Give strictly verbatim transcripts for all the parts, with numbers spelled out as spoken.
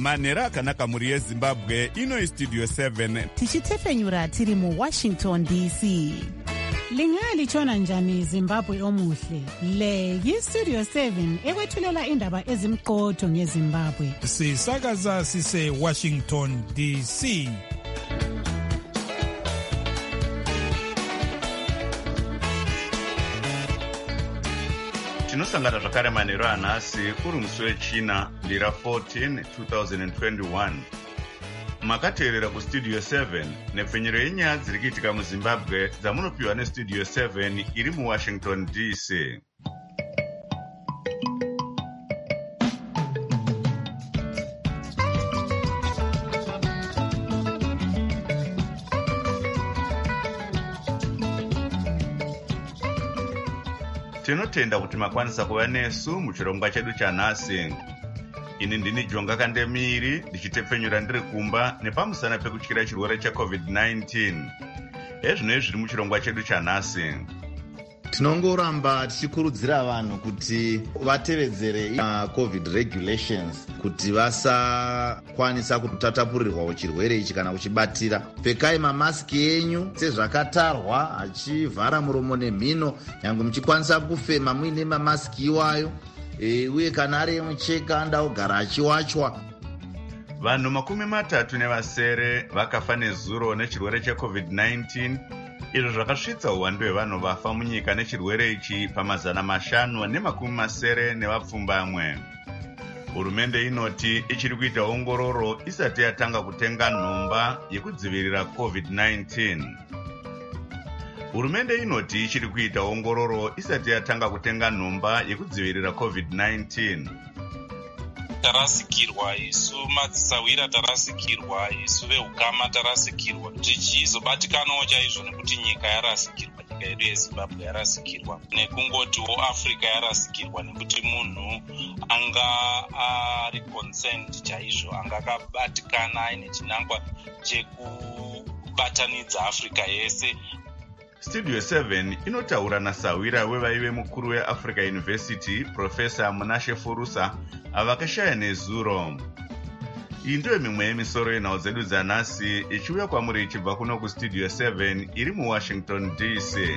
manhero akanaka mhuri yezimbabwe. Ino istudio seven tichitefenyura tiri muwashington D C. Lingalitshona njani Zimbabwe omuhle? Le yistudio seven ekwethulela indaba ezimqotho ngeZimbabwe. Sisakaza sise Washington D C. Tinosangana zvakare manhero anhasi uri musi wechina ndira fourteen two thousand twenty-one. Makateerera kustudio seven nepfenyero yenyaya dziri kuitika muZimbabwe dzamunopiwa nestudio seven iri muWashington D C. Tinotenda kuti makwanisa kuva nesu muchirongwa chedu chanhasi. Ini ndini Jonga Kandemiri ndichitepfenyura ndiri kumba nepamusana pekutyira chirwere checovid nineteen. Ezvino zviri muchirongwa chedu chanhasi. Tinongoramba tichikurudzira vanhu kuti vatevedzere uh, covid regulations kuti vasakwanisa kutatapurirwa chirwere ichi kana kuchibatira. Pfekai mamasiki enyu sezvakatarwa, achivhara muromo nemhino nyange muchikwanisa kufema muine mamasiki iwayo. E, uye kana ari mucheka anda ogara achiwachwa. Vanhu makumi matatu nevasere vakafa nezuro nechirwere checovid nineteen. Izvo zvakasvitsa uwandu hwevanhu vafa munyika nechirwere ichi pamazana mashanu nemakumi masere nevapfumbamwe. Hurumende inoti ichiri kuita ongororo isati yatanga kutenga nhomba yekudzivirira covid nineteen. Hurumende inoti ichiri kuita ongororo isati yatanga kutenga nhomba yekudzivirira covid nineteen. Tarasikirwa isu madzisawira, tarasikirwa isu vehukama, tarasikirwa tichizobatikanawo chaizvo nekuti nyika yarasikirwa, nyika yedu yeZimbabwe yarasikirwa, nekungotiwo Africa yarasikirwa, nekuti munhu anga ari concerned chaizvo, anga akabatikana aine chinangwa chekubatanidza Africa yese. Studio seven inotaura naSawira wevaive mukuru weAfrica University, Professor Munashe Furusa, avakashaya nezuro. Iyi ndiyo mimwe yemisoro yenhau dzedu dzanhasi ichiuya kwamuri ichibva kuno kustudio seven iri muWashington D C.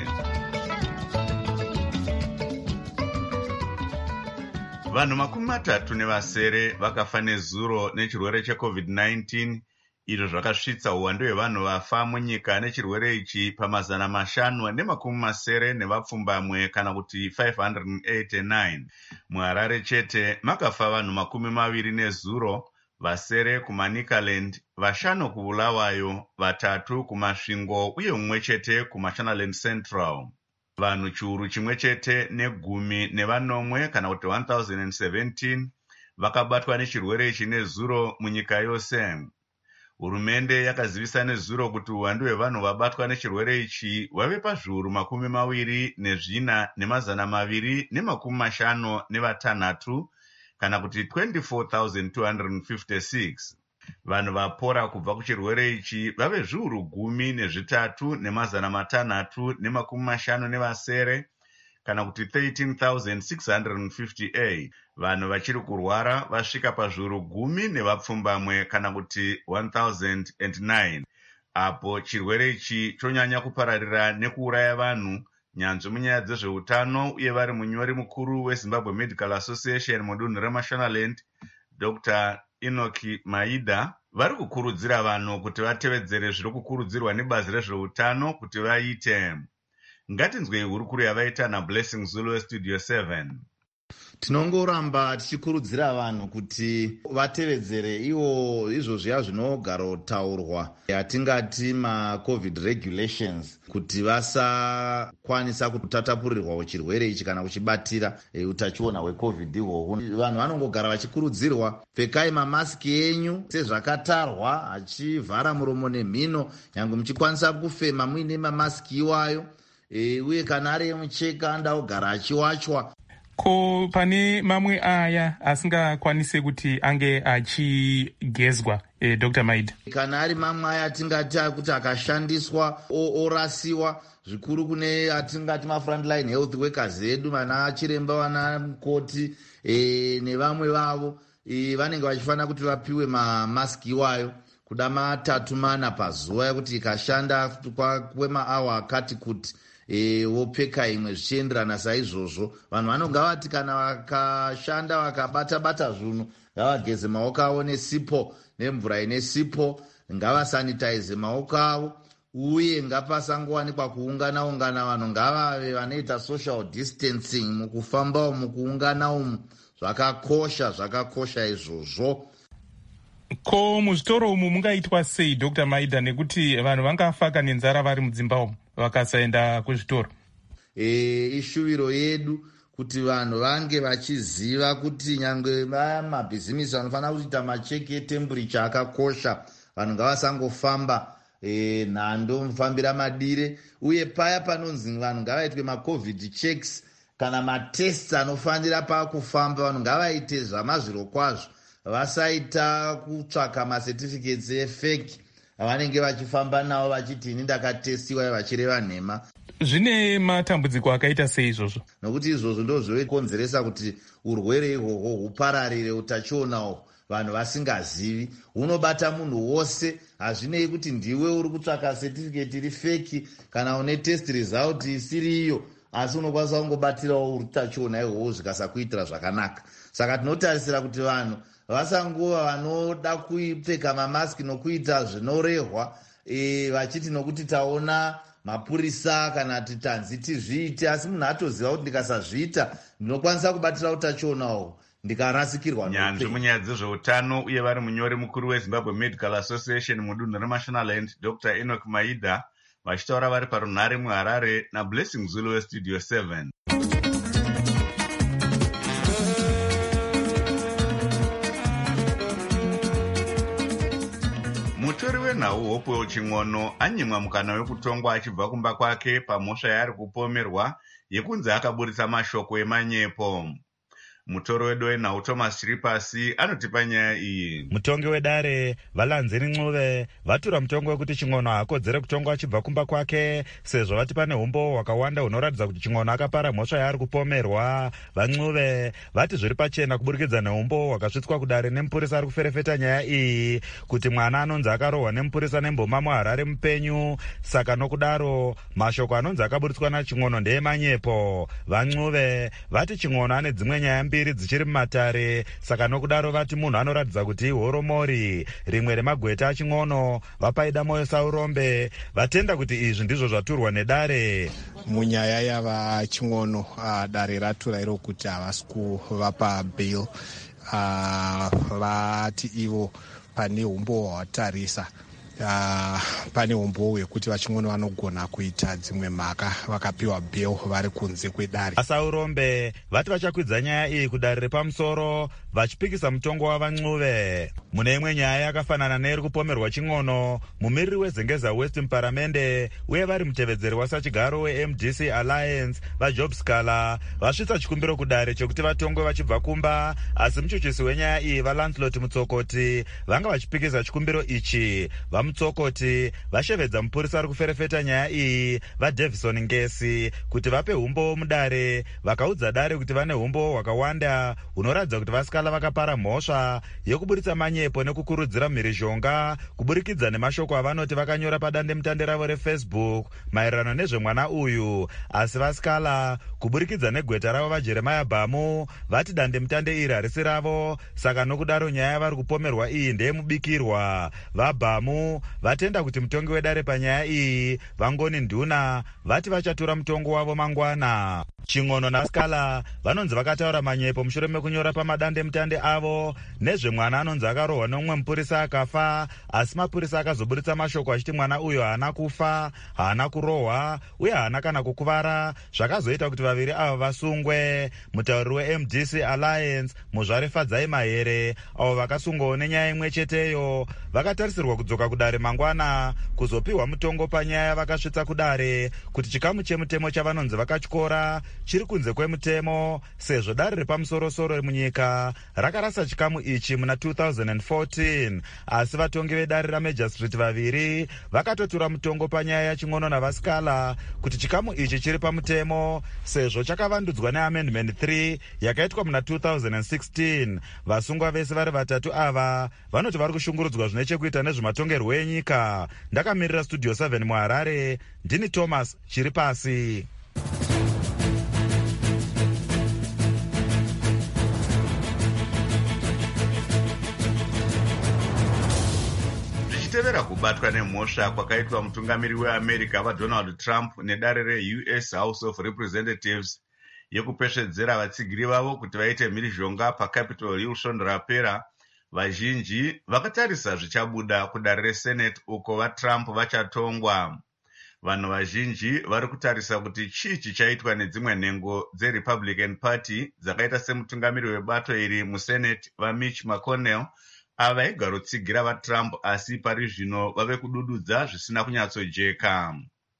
Vanhu makumi matatu nevasere vakafa nezuro nechirwere checovid nineteen. Izvo zvakasvitsa uwandu hwevanhu vafa munyika nechirwere ichi pamazana mashanu nemakumi masere nevapfumbamwe kana kuti five hundred eighty-nine. MuHarare chete makafa vanhu makumi maviri nezuro, vasere kuManicaland, vashanu kuBulawayo, vatatu kuMasvingo uye mumwe chete kuMashonaland Central. Vanhu chiuru chimwe chete negumi nevanomwe kana kuti one thousand seventeen vakabatwa nechirwere ichi nezuro munyika yose. Hurumende yakazivisa nezuro kuti uwandu hwevanhu vabatwa nechirwere ichi wave pazviuru makumi maviri nezvina nemazana maviri nemakumi mashanu nevatanhatu kana kuti twenty-four thousand two hundred fifty-six. Vanhu vapora kubva kuchirwere ichi vave zviuru gumi nezvitatu nemazana matanhatu nemakumi mashanu nevasere kana kuti thirteen thousand six hundred fifty-eight. Vanhu vachiri kurwara vasvika pazviuru gumi nevapfumbamwe kana kuti one thousand nine. Apo chirwere ichi chonyanya kupararira nekuuraya vanhu, nyanzvi munyaya dzezveutano uye vari munyori mukuru weZimbabwe Medical Association mudunhu reMashonaland, Doctor Enoki Maida, vari kukurudzira vanhu kuti vatevedzere zviri kukurudzirwa nebazi rezveutano kuti vaite. Ngatinzwei hurukuru yavaita naBlessing Zulu westudio seven. Tinongoramba tichikurudzira vanhu kuti vatevedzere iwo izvo zviya zvinogara kutaurwa yatingati macovid regulations kuti vasakwanisa kutatapurirwa chirwere ichi kana kuchibatira e, utachiona hwecovid ihwohwo. Vanhu vanongogara vachikurudzirwa, pfekai mamasiki enyu sezvakatarwa, achivhara muromo nemhino nyange muchikwanisa kufema muine mamasiki iwayo. E, uye kana ari mucheka anda ogara achiwachwa. Ko pane mamwe aya asingakwanise kuti ange achigezwa, eh, Doctor Maida? Kana ari mamwe aya atingati kuti akashandiswa orasiwa, zvikuru kune atingati mafrontline health workers edu, vana chiremba, vana mukoti e, nevamwe vavo. e, vanenge vachifanira kuti vapiwe mamaski iwayo kuda matatu mana pazuva yekuti ikashanda kwemaawa akati kuti e, wopfeka imwe zvichienderana saizvozvo. Vanhu vanonga vati kana vakashanda vakabata-bata zvunhu ngavageze maoko avo nesipo nemvura ine sipo, ngavasanitize maoko avo, uye ngapasangowanikwa kuungana ungana. Vanhu ngavave vanoita social distancing mukufamba umu, kuungana umu. Zvakakosha, zvakakosha izvozvo. Ko muzvitoro umu mungaitwa sei Doctor Maida, nekuti vanhu vangafaka nenzara vari mudzimba umu vakasaenda kuzvitoro? E, ishuviro yedu kuti vanhu vange vachiziva kuti nyangwe vaya mabhizimisi vanofanira kuita macheki etemburicha akakosha. Vanhu ngavasangofamba e, nhando mufambira madire, uye paya panonzi vanhu ngavaitwe macovid checks kana matests anofanira pakufamba, vanhu ngavaite zvamazviro kwazvo, vasaita kutsvaka macertificates efeki avanenge vachifamba nawo vachiti ini ndakatestiwa vachireva nhema. Zvine matambudziko akaita sei izvozvo? Nokuti izvozvo ndo zvokonzeresa kuti urwere ihwohwo hupararire, utachiona uhwo vanhu vasingazivi. Hunobata munhu wose, hazvinei kuti ndiwe uri kutsvaka certificate iri feki kana une test result isiri iyo, asi unokwanisa kungobatirawo utachiona ihwohwo zvikasakuitira zvakanaka. Saka tinotarisira kuti vanhu vasangova vanoda kupfeka mamaski nokuita zvinorehwa e, vachiti nokuti taona mapurisa kana titanzi tizviite, asi munhu atoziva kuti ndikasazviita ndinokwanisa kubatira utachiona ndikarasikirwa. Nyanzvi munyaya dzezveutano uye vari munyori mukuru weZimbabwe Medical Association mudunhu reMashonaland, Doctor Enoch Maida, vachitaura vari parunhare muHarare naBlessing Zulu weStudio seven. Mutori wenhau Hope Ching'ono anyimwa mukana wekutongwa achibva kumba kwake pamhosva yaari kupomerwa yekunzi akaburitsa mashoko emanyepo. Mutoro wedu wenhau Thomas Chiripasi anotipa nyaya iyi. Mutongi wedare Valanzeni Ncube vatura mutongo wekuti Ching'ono hakodzere kutongwa achibva kumba kwake, sezvo vati pane umbo hwakawanda hunoratidza kuti Ching'ono akapara mhosva yaari kupomerwa. VaNcube vati zviri pachena kuburikidza neumbo hwakasvitswa kudare nemupurisa ari kuferefeta nyaya iyi kuti mwana anonzi akarohwa nemupurisa nemboma muHarare mupenyu. Saka nokudaro mashoko anonzi akaburitswa naChing'ono ndeemanyepo. VaNcube vati Ching'ono ane dzimwe nyaya mbiri dzichiri mumatare, saka nokudaro vati munhu anoratidza kuti ihoromori. Rimwe remagweta aChing'ono vapaida moyo saurombe vatenda kuti izvi ndizvo zvaturwa nedare. Munyaya yava Ching'ono uh, dare ratura iro kuti havasi kuvapa bail. Uh, vati ivo pane umbo hwatarisa Uh, pane umbo hwekuti vaChing'ono vanogona kuita dzimwe mhaka vakapiwa bail vari kunze kwedare. Asaurombe vati vachakwidza nyaya iyi kudare repamusoro vachipikisa mutongo wavaNcube. Mune imwe nyaya yakafanana neiri kupomerwa Ching'ono, mumiriri weZengeza West muparamende uye vari mutevedzeri wasachigaro weM D C Alliance vaJob Scala vasvitsa chikumbiro kudare chekuti vatongwe vachibva kumba, asi muchuchisi wenyaya iyi vaLancelot Mutsokoti vanga vachipikisa chikumbiro ichi. Mutsokoti vashevedza mupurisa ari kuferefeta nyaya iyi vaDavison Ngesi kuti vape umbo mudare, vakaudza dare kuti vane umbo hwakawanda hunoratidza kuti vasikala vakapara mhosva yekuburitsa manyepo nekukurudzira mhirizhonga kuburikidza nemashoko avanoti vakanyora padandemutande ravo reFacebook maererano nezvemwana uyu. Asi vasikala kuburikidza negweta ravo vaJeremiah Bhamu vati dandemutande iri harisi ravo, saka nokudaro nyaya yavari kupomerwa iyi ndeyemubikirwa. VaBhamu vatenda kuti mutongi wedare panyaya iyi vangoni nduna vati vachatura mutongo wavo mangwana. Ching'ono naScala vanonzi vakataura manyepo mushure mekunyora pamadandemutande avo nezvemwana anonzi akarohwa nomumwe mupurisa akafa, asi mapurisa akazoburitsa mashoko achiti mwana uyo haana kufa, haana kurohwa uye haana kana kukuvara, zvakazoita kuti vaviri ava vasungwe. Mutauriri weM D C Alliance Muzvare Fadzai Mahere avo vakasungwawo nenyaya imwe cheteyo vakatarisirwa kudzoka kudare mangwana kuzopiwa mutongo panyaya yavakasvitsa kudare kuti chikamu chemutemo chavanonzi vakatyora chiri kunze kwemutemo, sezvo dare repamusorosoro munyika rakarasa chikamu ichi muna two thousand fourteen, asi vatongi vedare ramajor street vaviri vakatotura mutongo panyaya yaching'ono navasikala kuti chikamu ichi chiri pamutemo sezvo chakavandudzwa neamendment three yakaitwa muna two thousand sixteen. Vasungwa vese vari vatatu ava vanoti vari kushungurudzwa zvine chekuita nezvematongerwo enyika. Ndakamirira studio seven muHarare, ndini Thomas chiri pasi. Zvichitevera kubatwa nemhosva kwakaitwa mutungamiri weAmerica vaDonald Trump nedare reU S House of Representatives yekupesvedzera vatsigiri vavo kuti vaite mhirizhonga paCapitol Hill svondo rapera, vazhinji vakatarisa zvichabuda kudare reSenate uko vaTrump vachatongwa. Vanhu vazhinji vari kutarisa kuti chii chichaitwa nedzimwe nhengo dzeRepublican Party dzakaita semutungamiri webato iri muSenate vaMitch McConnell ava vaigaro tsigira vaTrump asi pari zvino vave kudududza zvisina kunyatsojeka.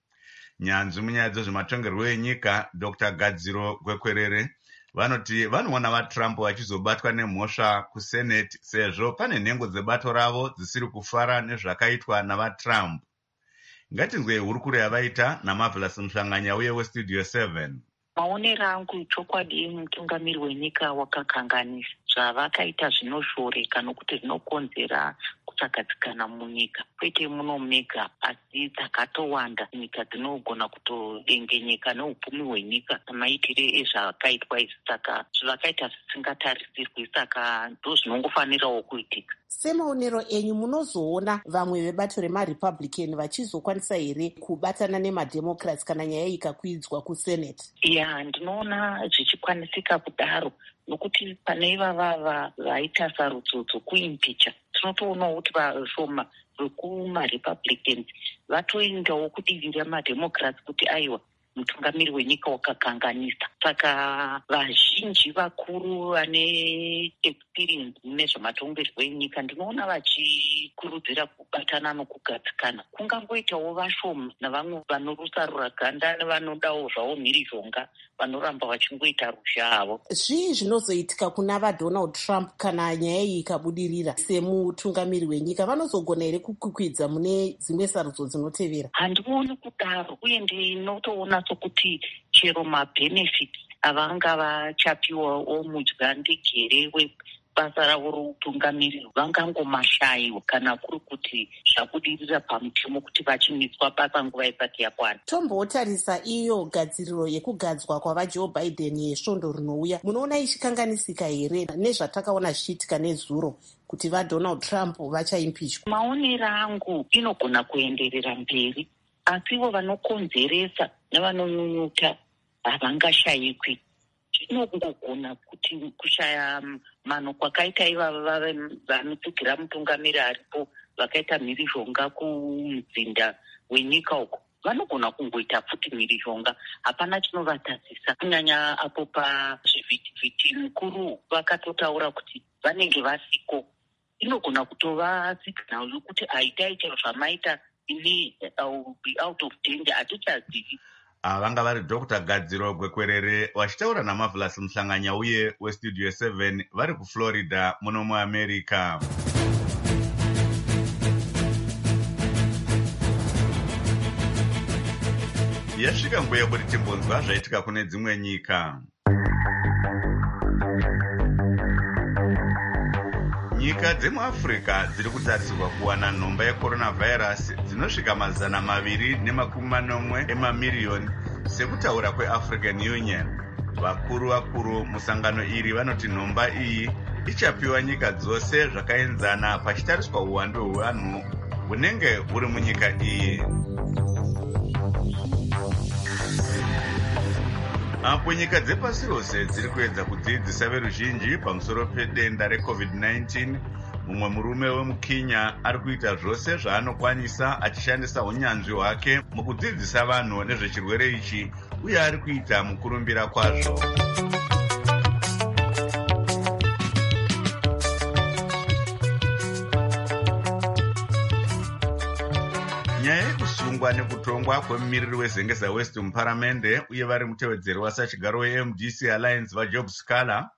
Nyanzvi munyaya dzezvematongerwo enyika Doctor Gadziro Gwekwerere vanoti vanoona vaTrump vachizobatwa nemhosva kuSenate sezvo pane nhengo dzebato ravo dzisiri kufara nezvakaitwa navaTrump. Ngatinzwe hurukuro yavaita naMarvelous Mhlanganya uye weStudio seven. Maonero angu chokwadi mutungamiri wenyika wakakanganisa zvavakaita zvinoshoreka nokuti zvinokonzera kutsakadzikana munyika. Kwete muno mega asi dzakatowanda nyika dzinogona kutodengenyeka neupfumi hwenyika namaitire ezvakaitwa izvi. Saka zvakaita zvisingatarisirwi, saka ndo zvinongofanirawo kuitika. Semaonero enyu munozoona vamwe vebato remaRepublican vachizokwanisa here kubatana nemademocrats kana nyaya ikakwidzwa kuSenate? Ya, ndinoona zvichikwanisika kudaro nokuti pane ivava vaita sarudzo dzokuimpicha tinotoonawo kuti vashoma vekumaRepublicans vatoendawo kudivira mademocrats kuti aiwa mutungamiri wenyika wakakanganisa. Saka vazhinji vakuru vane experience nezvematongerwo enyika ndinoona vachikurudzira kubatana nokugadzikana. Kungangoitawo vashoma navamwe vanorusarura ganda nevanodawo zvavo mhirizhonga vanoramba vachingoita rusha havo. Zvii zvinozoitika kuna vaDonald Trump kana nyaya iyi ikabudirira semutungamiri wenyika? Vanozogona here kukwikwidza mune dzimwe sarudzo dzinotevera? Handioni kudaro, uye ndinotoona sokuti chero mabhenefits avanga vachapiwawo mudyandegere webasa ravo routungamiri vangangomashayiwa kana kuri kuti zvabudirira pamutemo kuti vachimitswa basa nguva isati yakwana. Tombotarisa iyo gadziriro yekugadzwa kwavaJoe Biden yesvondo rinouya, munoona ichikanganisika here nezvatakaona zvichiitika nezuro kuti vaDonald Trump vachaimpichwa? Maonero angu inogona kuenderera mberi, asiwo vanokonzeresa nevanonyunyuta havangashayikwi. Zvinongogona kuti kushaya mano kwakaita ivava vanotsigira mutungamiri aripo vakaita mhirizhonga kumudzinda wenyika uko vanogona kungoita futi mhirizhonga, hapana chinovatadzisa. Kunyanya apo pazvivhitivhiti mukuru vakatotaura kuti vanenge vasiko, inogona kutova signal yokuti aitai chero zvamaita ini I'll be out of danger, hatichazivi. Vanga vari Doctor Gadziro Gwekwerere vachitaura naMarvelous Mhlanganya uye weStudio seven vari kuFlorida muno muAmerica. Yasvika nguva yekuti timbonzwa zvaitika kune dzimwe nyika. Nyika dzemuAfrica dziri kutarisirwa kuwana nhomba yeCoronavirus dzinosvika mazana maviri nemakumi manomwe emamiriyoni sekutaura kweAfrican Union. Vakuru vakuru musangano iri vanoti nhomba iyi ichapiwa nyika dzose zvakaenzana pachitariswa uwandu hwevanhu hunenge huri munyika iyi. Apo nyika dzepasi rose dziri kuedza kudzidzisa veruzhinji pamusoro pedenda reCovid nineteen, mumwe murume wemuKenya ari kuita zvose zvaanokwanisa achishandisa unyanzvi hwake mukudzidzisa vanhu nezvechirwere ichi uye ari kuita mukurumbira kwazvo. Nyaya yekusungwa nekutongwa kwemumiriri weZengeza West muparamende uye vari mutevedzeri wasachigaro weM D C Alliance vaJob Sculler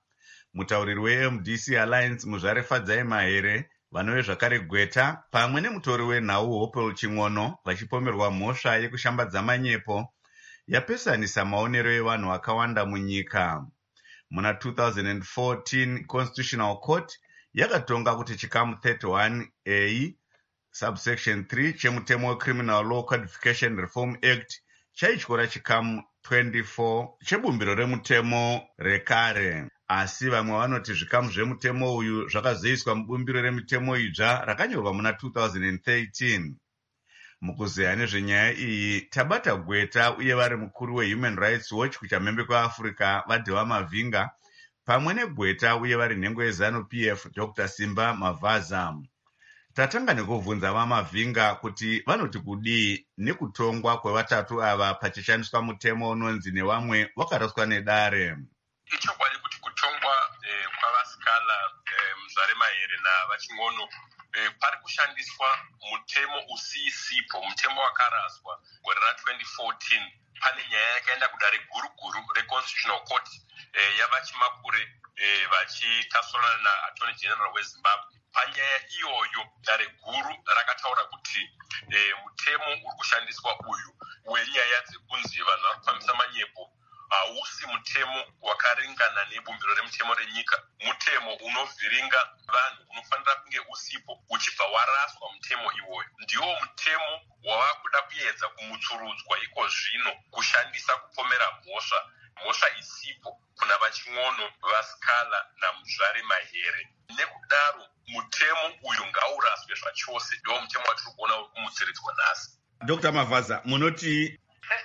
Mutauriri we-M D C Alliance Muzvare Fadzai Mahere, vanove zvakare Gweta, pamwe nemutori wenhau Hopel Ching'ono vachipomerwa mhosva yekushambadza manyepo yapesanisa maonero evanhu vakawanda munyika. Muna two thousand fourteen, Constitutional Court yakatonga kuti chikamu thirty-one A subsection three chemutemo weCriminal Law Codification Reform Act chaityora chikamu twenty-four chebumbiro remutemo rekare. Asi vamwe vanoti zvikamu zvemutemo uyu zvakazoiswa mubumbiro remutemo idzva rakanyorwa muna two thousand thirteen. Mukuzeya nezvenyaya iyi tabata Gweta uye vari mukuru weHuman Rights Watch kuchamhembe kweAfrica vaDhewa Mavhinga, pamwe neGweta uye vari nhengo yeZanu P F Doctor Simba Mavaza. Tatanga nekubvunza vaMavhinga kuti vanoti kudii nekutongwa kwevatatu ava pachishandiswa mutemo unonzi nevamwe wakaraswa nedare. Ichokwadi kuti kutongwa eh, kwavasikala eh, Muzvare Mahere navaChing'ono eh, pari kushandiswa mutemo usisipo, mutemo wakaraswa gore ra twenty fourteen. Pane nyaya yakaenda kudare guru guru reConstitutional Court eh, yavaChimakure eh, vachitasurana naAttorney General weZimbabwe. Panyaya iyoyo dare guru rakataura kuti eh, mutemo uri kushandiswa uyu wenyaya dzekunzi vanhu vari kufambisa manyepo hausi mutemo wakaringana nebumbiro remutemo renyika. Mutemo unovhiringa vanhu unofanira kunge usipo uchibva waraswa mutemo iwoyo. Ndiwo mutemo wava kuda kuedza kumutsurudzwa iko zvino kushandisa kupomera mhosva mhosva isipo kuna vaChing'ono, vaSikala naMuzvare Mahere. Nekudaro mutemo uyu ngauraswe zvachose. Ndiwo mutemo watiri kuona uri kumutsiridzwa nhasi. Doctor Mavaza, munoti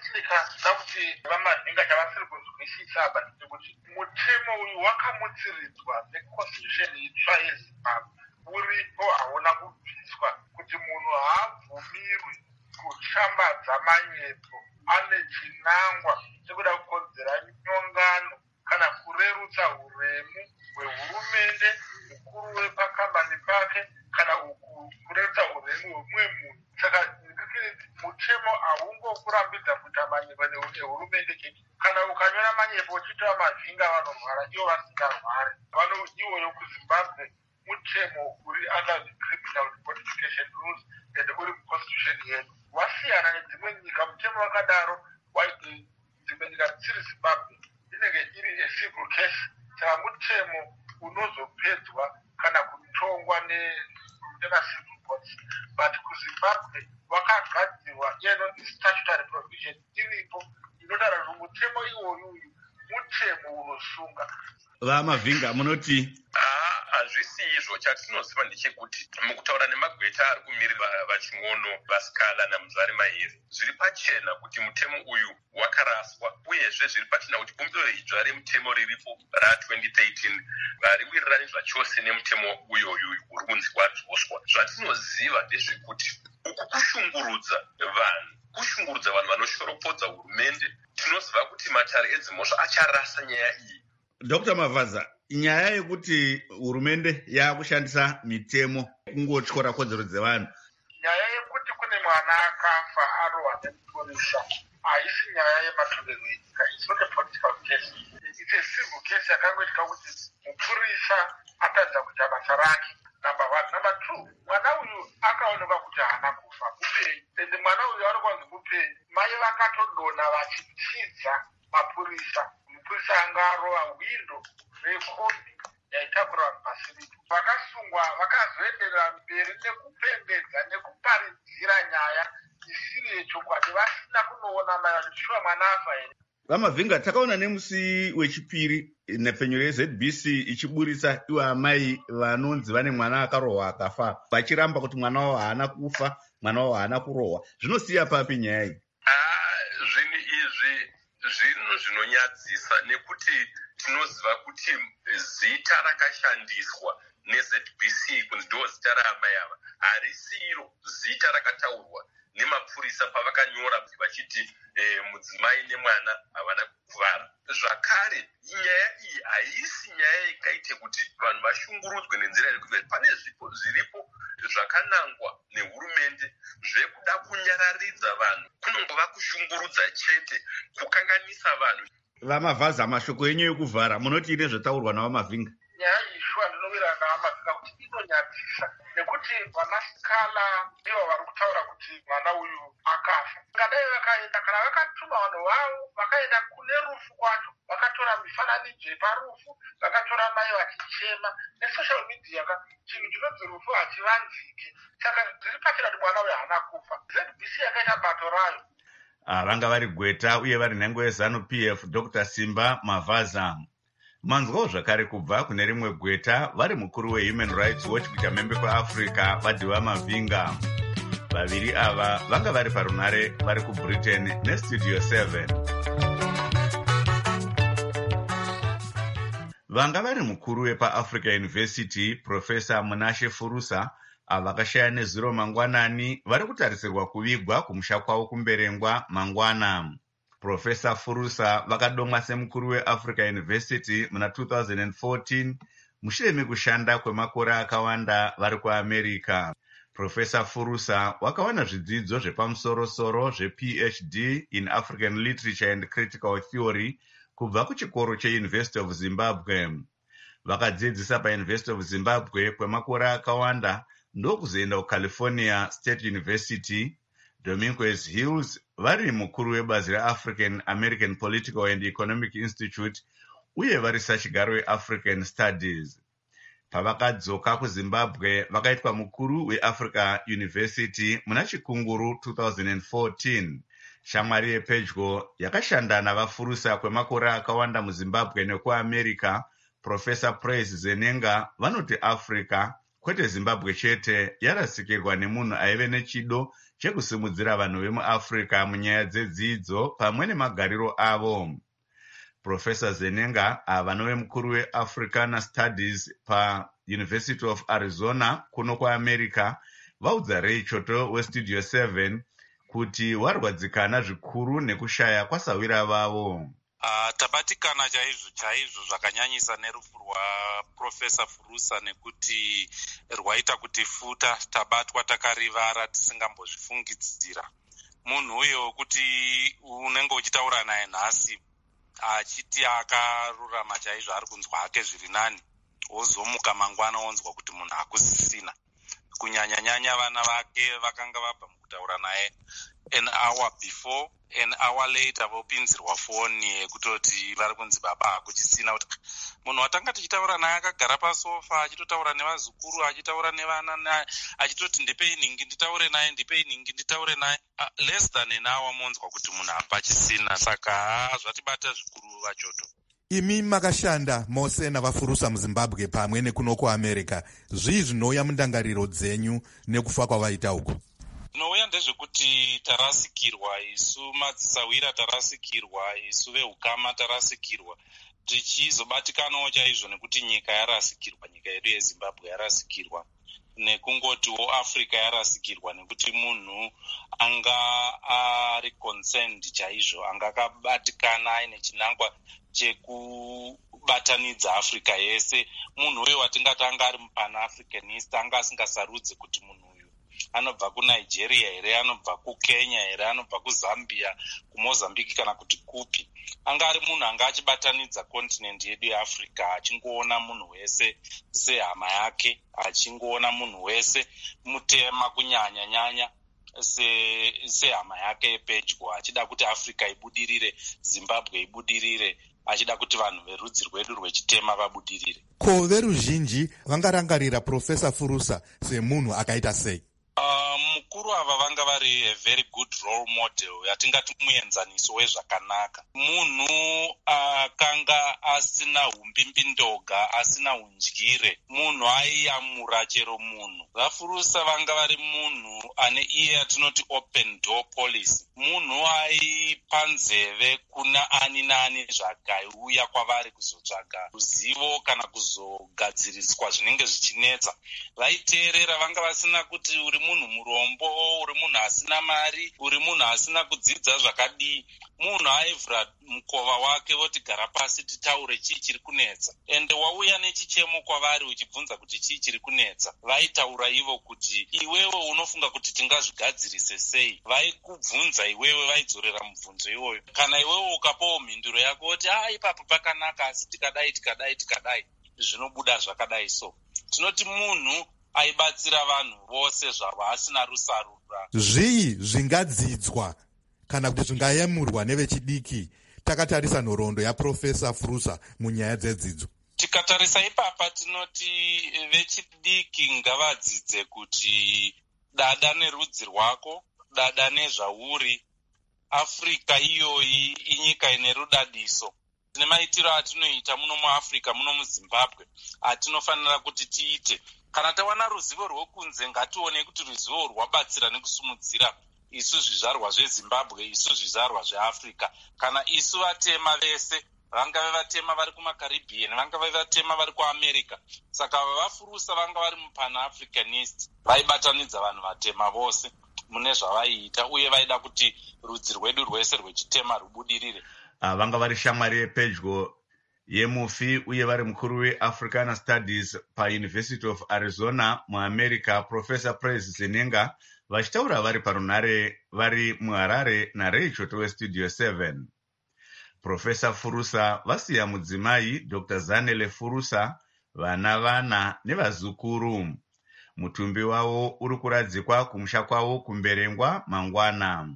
Sasa kuti vaMavhinga chavasiri kuzwisisa apa ndechekuti mutemo uyu wakamutsiridzwa neconstitution itsva yeZimbabwe uripo, hauna kubviswa, kuti munhu haabvumirwi kushambadza manyepo ane chinangwa chekuda kukonzera nyongano kana kurerutsa uremu hwehurumende, mukuru wepakambani pake, kana kurerutsa uremu hwemumwe munhu. Saka mutemo haungokurambidza kuita manyepo nehurumende chete. Kana ukanyora manyepo uchita Mavhinga vanorwara, ivo vasingarwari. Vano iwoyo kuZimbabwe mutemo uri under the Criminal Codification Rules and uri muconstitution yedu. Wasiyana nedzimwe nyika, mutemo wakadaro dzimwe nyika dzisiri Zimbabwe inenge iri a civil case. Saka mutemo unozopedzwa kana kutongwa nemacivil courts. But kuZimbabwe wakagadzirwa inonzi statutory provision iripo inotaura kuti mutemo iwoyu mutemo unosunga. vaMavhinga, munoti hazvisi izvo. Chatinoziva ndechekuti mukutaura nemagweta ari kumirira vaChing'ono, vaSikala naMuzvare Mahere, zviri pachena kuti mutemo uyu wakaraswa, uyezve zviri pachena kuti bumbiro idzva remutemo riripo ra twenty thirteen variwirirani zvachose nemutemo uyoyu uri kunzi wadzoswa. Zvatinoziva ndezvekuti uku kushungurudza vanhu, kushungurudza vanhu vanoshoropodza hurumende. Tinoziva kuti matare edzimhosva acharasa nyaya iyi. Doctor Mavaza, nyaya yekuti hurumende yakushandisa mitemo kungotyora kodzero dzevanhu, nyaya yekuti kune mwana akafa arohwa nemupurisa haisi nyaya yematongerwo enyika. It's not a political case. It's a civil case yakangoitika kuti mupurisa atadza kuita basa rake. Number one. Number two, mwana uyu akaonekwa kuti haana kufa, mupenyu. Ende mwana uyu aonekwa kunzi mupenyu. Mai vakatodonha vachitidza mapurisa. Mupurisa anga arova hwindo rekombi yaitakura vanhu pasiripo. Vakasungwa vakazoenderera mberi nekupembedza nekuparidzira nyaya isiri yechokwadi, vasina kunoona mai vachishuva mwana afa here. vaMavhinga, takaona nemusi wechipiri nhepfenyuro yeZ B C ichiburisa ivo amai vanonzi vane mwana akarohwa akafa, vachiramba kuti mwana wavo haana kufa, mwana wavo haana kurohwa. Zvinosiya papi nyaya iyi? Zvinhu izvi zvinhu zvinonyadzisa, nekuti tinoziva kuti zita rakashandiswa neZ B C kunzi ndo zita raamai ava harisiro zita rakataurwa nemapurisa pavakanyora vachiti eh, mudzimai nemwana havana kukuvara. Zvakare nyaya iyi haisi nyaya ikaite kuti vanhu vashungurudzwe nenzira yekuti pane zvipo zviripo zvakanangwa nehurumende zvekuda kunyararidza vanhu, kunongova kushungurudza chete, kukanganisa vanhu. vaMavaza, mashoko enyu ekuvhara munoti ine zvataurwa navaMavhinga? kuti vanasikala ndivo vari kutaura kuti mwana uyu akafa. Ngadai vakaenda kana vakatuma vanhu vavo vakaenda kune rufu kwacho, vakatora mifananidzo yeparufu, vakatora mai vachichema. Nesocial media ka chinhu chinonzi rufu hachivanziki, saka zviri pachira kuti mwana uyu haana kufa. Z B C yakaita bato rayo. Ah, vanga vari Gweta uye vari nhengo yeZanu P F Doctor Simba Mavaza. Manzwawo zvakare kubva kune rimwe Gweta vari mukuru weHuman Rights Watch kuchamhembe kweAfrica Vadiwa Mavinga. Vaviri ava vanga vari parunare vari kuBritain neStudio seven. Vanga vari mukuru wepaAfrica University Professor Munashe Furusa avakashaya nezuro mangwanani vari kutarisirwa kuvigwa kumusha kwavo kumberengwa mangwana. Professor Furusa vakadomwa semukuru weAfrica University muna two thousand fourteen mushure mekushanda kwemakore akawanda vari kuAmerica. Professor Furusa wakawana zvidzidzo zvepamusoro-soro zvePhD in African Literature and Critical Theory kubva kuchikoro cheUniversity of Zimbabwe. Vakadzidzisa paUniversity of Zimbabwe kwemakore akawanda ndokuzoenda kuCalifornia State University. Dominguez Hills vari mukuru webazi reAfrican American Political and Economic Institute uye vari sachigaro weAfrican Studies. Pavakadzoka kuZimbabwe vakaitwa mukuru weAfrica University muna Chikunguru two thousand fourteen. Shamwari yepedyo yakashanda navafurusa kwemakore akawanda muZimbabwe nekuAmerica. Professor Praise Zenenga vanoti Africa kwete Zimbabwe chete yarasikirwa nemunhu aive nechido chekusimudzira vanhu vemuAfrica munyaya dzedzidzo pamwe nemagariro avo. Professor Zenenga avanove mukuru weAfricana Studies paUniversity of Arizona kuno kuAmerica vaudza Ray Choto weStudio seven kuti warwadzikana zvikuru nekushaya kwasawira vavo. Uh, tabatikana chaizvo chaizvo zvakanyanyisa nerufu rwaProfesa Furusa nekuti rwaita kuti futa tabatwa takarivara tisingambozvifungidzira. Munhu uyo kuti unenge uchitaura naye nhasi achiti akarurama chaizvo ari kunzwa hake zviri nani, wozomuka mangwana wonzwa kuti munhu hakusisina. Kunyanya-nyanya vana vake vakanga vabva mukutaura naye an hour before, an hour later vopinzirwa foni yekutoti vari kunzi baba hakuchisina. Kuti munhu watanga tichitaura naye akagara pasofa achitotaura nevazukuru achitaura nevana achitoti ndipei ningi nditaure naye ndipei ningi nditaure naye uh, less than an hour monzwa kuti munhu hapachisina. Saka zvatibata zvikuru vachoto. Imi makashanda mose navafurusa muZimbabwe pamwe nekuno kuAmerica. Zvii zvinouya mundangariro dzenyu nekufa kwavaita uku? Zvinouya ndezvekuti tarasikirwa, isu madzisawira tarasikirwa, isu veukama tarasikirwa, tichizobatikanawo chaizvo nekuti nyika yarasikirwa, nyika yedu yeZimbabwe yarasikirwa, nekungotiwo Africa yarasikirwa, nekuti munhu anga ari concerned chaizvo, anga akabatikana aine chinangwa chekubatanidza Africa yese. Munhu uyo watingati anga ari mupan-Africanist, anga asingasarudze kuti munhu uyu anobva kuNigeria here, anobva kuKenya here, anobva kuZambia, kuMozambique kana kuti kupi. Anga ari munhu anga achibatanidza continent yedu yeAfrica, achingoona munhu wese sehama yake, achingoona munhu wese mutema kunyanya-nyanya sehama se yake yepedyo, achida kuti Africa ibudirire, Zimbabwe ibudirire, achida kuti vanhu verudzi rwedu rwechitema vabudirire. Ko veruzhinji vangarangarira Professor Furusa semunhu akaita sei? Uh, mukuru ava vanga vari a very good role model, yatingati muenzaniso wezvakanaka. Munhu akanga uh, asina humbimbindoga, asina undyire, munhu aiyamura chero munhu. Vafurusa vanga vari munhu ane iye yatinoti open door policy. Munhu aipa nzeve kuna ani nani zvakauya kwavari kuzotsvaga ruzivo kana kuzogadziriswa zvinenge zvichinetsa. Vaiteerera, vanga vasina kuti uri munhu murombo, uri munhu asina mari, uri munhu asina kudzidza zvakadii. Munhu aivhura mukova wake voti gara pasi titaure chii chiri kunetsa. Ende wauya nechichemo kwavari uchibvunza kuti chii chiri kunetsa, vaitaura ivo kuti iwewe unofunga kuti tingazvigadzirise sei. Vaikubvunza iwewe, vaidzorera mubvunzo iwoyo. Kana iwewe ukapawo mhinduro yako kuti ah ipapo pakanaka asi tikadai tikadai tikadai, zvinobuda zvakadai. So tinoti munhu aibatsira vanhu vose zvavo asina rusarura. Zvii zvingadzidzwa kana kuti zvingayamurwa nevechidiki takatarisa nhoroondo yaprofesa Furusa munyaya dzedzidzo? Tikatarisa ipapa tinoti vechidiki ngavadzidze kuti dada nerudzi rwako, dada nezvauri. Afrika iyoyi inyika ine rudadiso. Tine maitiro atinoita muno muAfrica, muno muZimbabwe, atinofanira kuti tiite. Kana tawana ruzivo rwokunze, ngatione kuti ruzivo rwabatsira nekusumudzira isu zvizvarwa zveZimbabwe, isu zvizvarwa zveAfrica. Kana isu vatema vese, vangave vatema vari kumaCaribbean, vangave vatema vari kuAmerica. Saka vafurusa vanga vari mupan-Africanist, vaibatanidza vanhu vatema vose mune zvavaiita, uye vaida kuti rudzi rwedu rwese rwechitema rubudirire. Uh, vanga vari shamwari yepedyo yemufi uye vari mukuru weAfrican Studies paUniversity of Arizona muAmerica, Professor Praise Zenenga, vachitaura vari parunare vari muHarare naRay Choto weStudio seven. Professor Furusa vasiya mudzimai Doctor Zanele Furusa, vana vana nevazukuru. Mutumbi wavo uri kuradzikwa kumusha kwavo kumberengwa mangwana.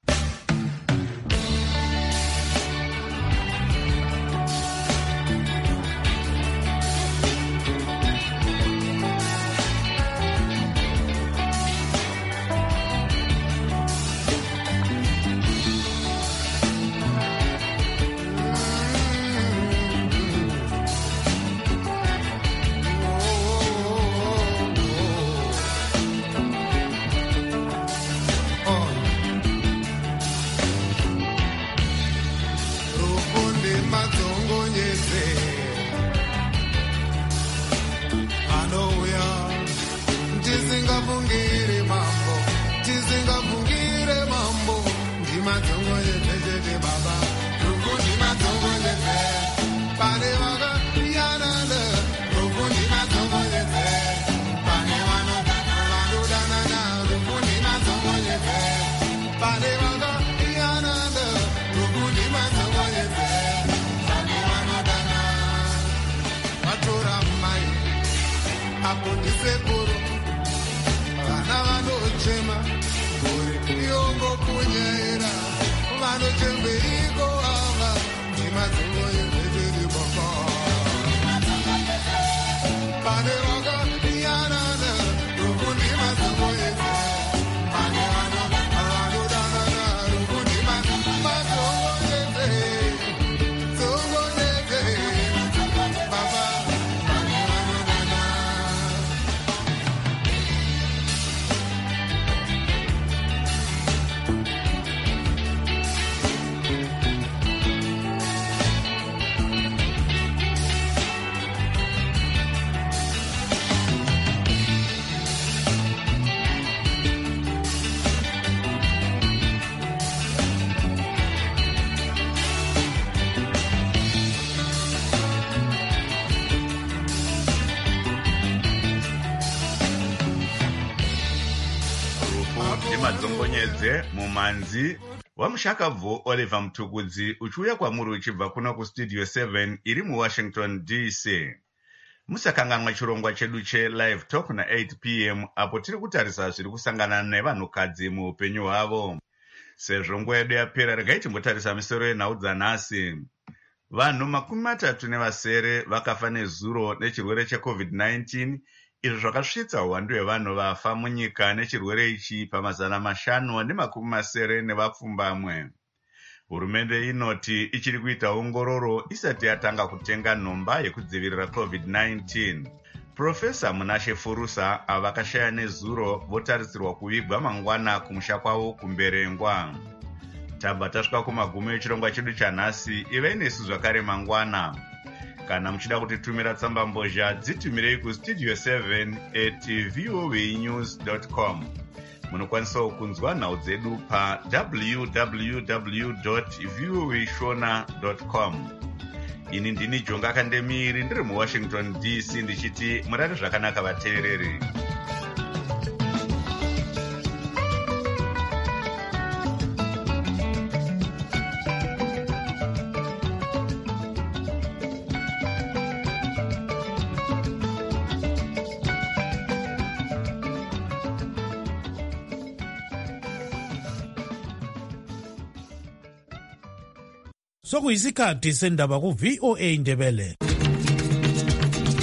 Madzongonyedze mumanzi wamushakabvu Oliver Mtukudzi uchiuya kwamuri uchibva kuno kuStudio seven iri muWashington D C. Musakanganwa chirongwa chedu cheLive Talk na eight p m apo tiri kutarisa zviri kusangana nevanhukadzi muupenyu hwavo. Sezvo nguva yedu yapera, regai timbotarisa misoro yenhau dzanhasi. Vanhu makumi matatu nevasere vakafa nezuro nechirwere cheCovid nineteen, izvo zvakasvitsa uwandu hwevanhu vafa munyika nechirwere ichi pamazana mashanu nemakumi masere nevapfumbamwe. Hurumende inoti ichiri kuita ongororo isati yatanga kutenga nhomba yekudzivirira COVID nineteen. Profesa Munashe Furusa avakashaya nezuro votarisirwa kuvigwa mangwana kumusha kwavo kumberengwa. Tabva tasvika kumagumo echirongwa chedu chanhasi. Ivai nesu zvakare mangwana. Kana muchida kutitumira tsamba mbozha, dzitumirei kustudio seven at voanews dot com. Munokwanisawo kunzwa nhau dzedu pa w w w dot voa shona dot com. Ini ndini Jonga Kandemiri ndiri muWashington D C ndichiti murare zvakanaka vateereri. sokuyisikhathi sendaba ku-V O A Ndebele.